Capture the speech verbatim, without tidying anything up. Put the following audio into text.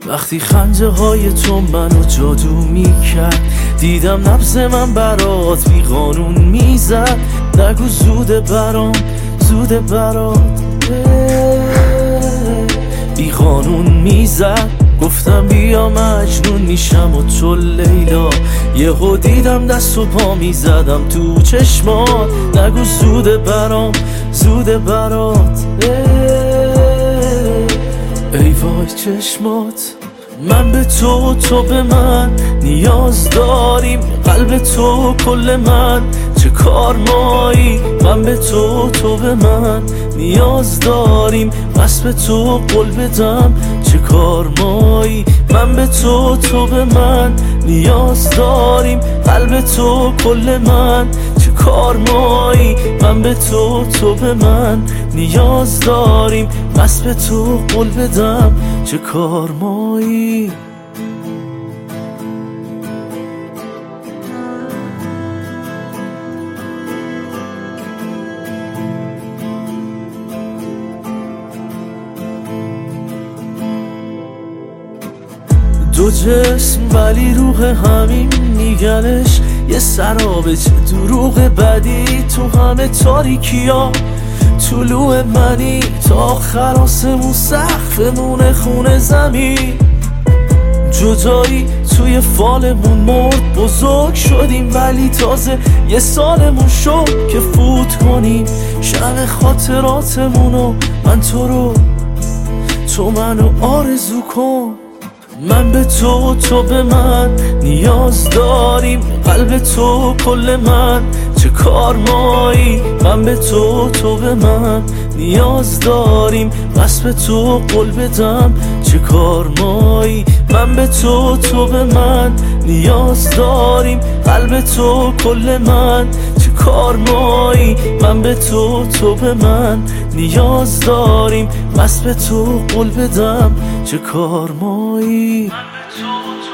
وقتی خنده های تو منو جادو میکرد، دیدم نبض من برات بی قانون میزد. نگو زوده برام، زوده برات بی قانون میزد. گفتم بیا مجنون میشم و تو لیلا، یهو دیدم دست و پا میزدم تو چشمات. نگو زوده برام، زوده برات ای وای چشمات. من به تو، تو به من نیاز داریم، قلب تو کل من چه کار مایی. من به تو، تو به من نیاز داریم، بس به تو قول بدم چه کار مایی. من به تو، تو به من نیاز داریم، قلب تو کل من چه کار مایی. من به تو، تو به من نیاز داریم، بس به تو قول بدم چه کار مایی. دو جسم ولی روح همین میگنش، یه سرابه چه دروغ بدی تو همه تاریکیا. طلوع منی تا آخر آسمون، سقفمون خونه زمین. جدایی توی فالمون مرد، بزرگ شدیم ولی تازه یه سالمون شد که فوت کنیم شب خاطراتمونو. من تو رو، تو منو آرزو کن. من به تو، تو به من نیاز داریم، قلب تو کل من چه کار مایی. من به تو، تو به من نیاز داریم، بس به تو قول بدم چه کار مایی. من به تو، تو به من نیاز داریم، قلب تو کل من چه کار مایی. من به تو، تو به من نیاز داریم، بس به تو قول بدم چه کار مایی. من به تو